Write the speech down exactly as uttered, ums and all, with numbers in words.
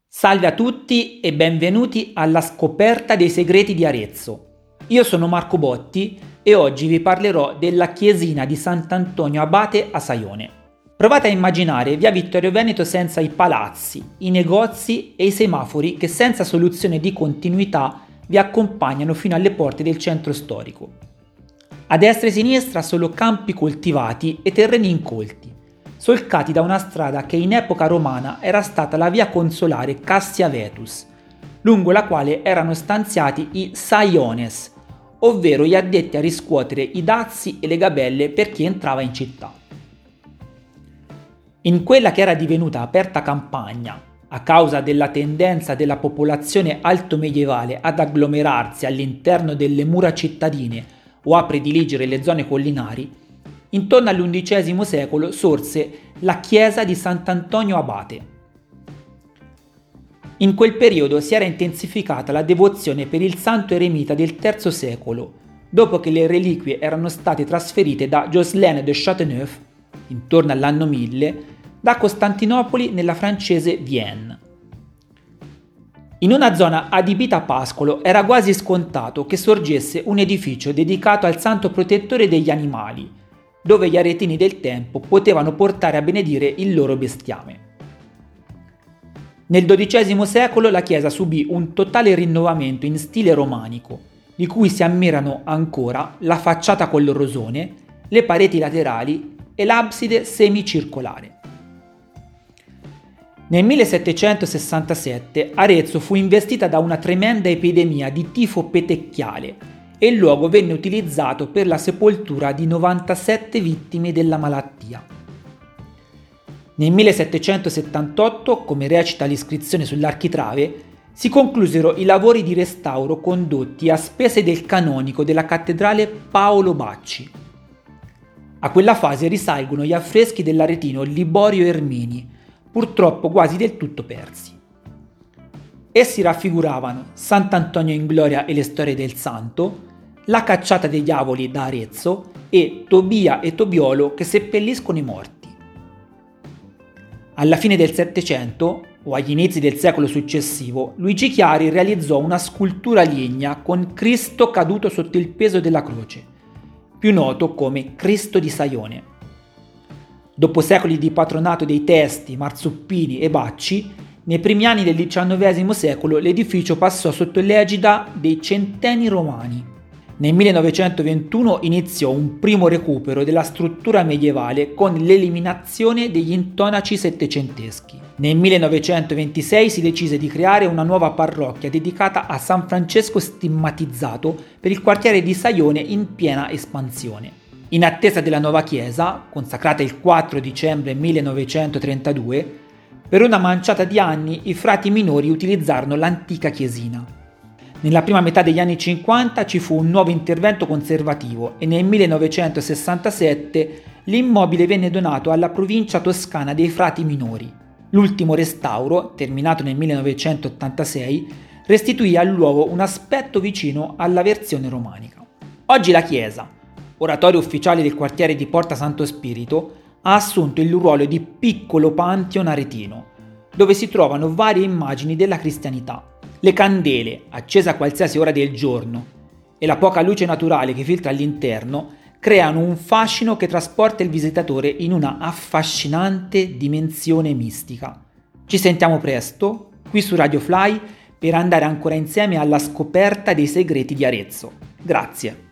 Salve a tutti e benvenuti alla scoperta dei segreti di Arezzo. Io sono Marco Botti e oggi vi parlerò della chiesina di Sant'Antonio Abate a Saione. Provate a immaginare via Vittorio Veneto senza i palazzi, i negozi e i semafori che senza soluzione di continuità vi accompagnano fino alle porte del centro storico. A destra e sinistra solo campi coltivati e terreni incolti, solcati da una strada che in epoca romana era stata la via consolare Cassia Vetus, lungo la quale erano stanziati i saiones, ovvero gli addetti a riscuotere i dazi e le gabelle per chi entrava in città. In quella che era divenuta aperta campagna, a causa della tendenza della popolazione altomedievale ad agglomerarsi all'interno delle mura cittadine o a prediligere le zone collinari, intorno all'undicesimo secolo sorse la chiesa di Sant'Antonio Abate. In quel periodo si era intensificata la devozione per il santo eremita del terzo secolo, dopo che le reliquie erano state trasferite da Ghislain de Châteauneuf, intorno all'anno mille, da Costantinopoli nella francese Vienne. In una zona adibita a pascolo era quasi scontato che sorgesse un edificio dedicato al santo protettore degli animali, dove gli aretini del tempo potevano portare a benedire il loro bestiame. Nel dodicesimo secolo la chiesa subì un totale rinnovamento in stile romanico, di cui si ammirano ancora la facciata col rosone, le pareti laterali e l'abside semicircolare. Nel millesettecentosessantasette Arezzo fu investita da una tremenda epidemia di tifo petecchiale e il luogo venne utilizzato per la sepoltura di novantasette vittime della malattia. Nel millesettecentosettantotto, come recita l'iscrizione sull'architrave, si conclusero i lavori di restauro condotti a spese del canonico della cattedrale Paolo Bacci. A quella fase risalgono gli affreschi dell'aretino Liborio Ermini, purtroppo quasi del tutto persi. Essi raffiguravano Sant'Antonio in gloria e le storie del santo, la cacciata dei diavoli da Arezzo e Tobia e Tobiolo che seppelliscono i morti. Alla fine del Settecento, o agli inizi del secolo successivo, Luigi Chiari realizzò una scultura lignea con Cristo caduto sotto il peso della croce, più noto come Cristo di Saione. Dopo secoli di patronato dei Testi, Marzuppini e Bacci, nei primi anni del diciannovesimo secolo l'edificio passò sotto l'egida dei Centeni Romani. Nel millenovecentoventuno iniziò un primo recupero della struttura medievale con l'eliminazione degli intonaci settecenteschi. Nel millenovecentoventisei si decise di creare una nuova parrocchia dedicata a San Francesco stigmatizzato per il quartiere di Saione in piena espansione. In attesa della nuova chiesa, consacrata il quattro dicembre millenovecentotrentadue, per una manciata di anni i frati minori utilizzarono l'antica chiesina. Nella prima metà degli anni cinquanta ci fu un nuovo intervento conservativo e nel millenovecentosessantasette l'immobile venne donato alla provincia toscana dei frati minori. L'ultimo restauro, terminato nel millenovecentottantasei, restituì al luogo un aspetto vicino alla versione romanica. Oggi la chiesa, oratorio ufficiale del quartiere di Porta Santo Spirito, ha assunto il ruolo di piccolo pantheon aretino, dove si trovano varie immagini della cristianità. Le candele, accese a qualsiasi ora del giorno, e la poca luce naturale che filtra all'interno creano un fascino che trasporta il visitatore in una affascinante dimensione mistica. Ci sentiamo presto, qui su Radio Fly, per andare ancora insieme alla scoperta dei segreti di Arezzo. Grazie.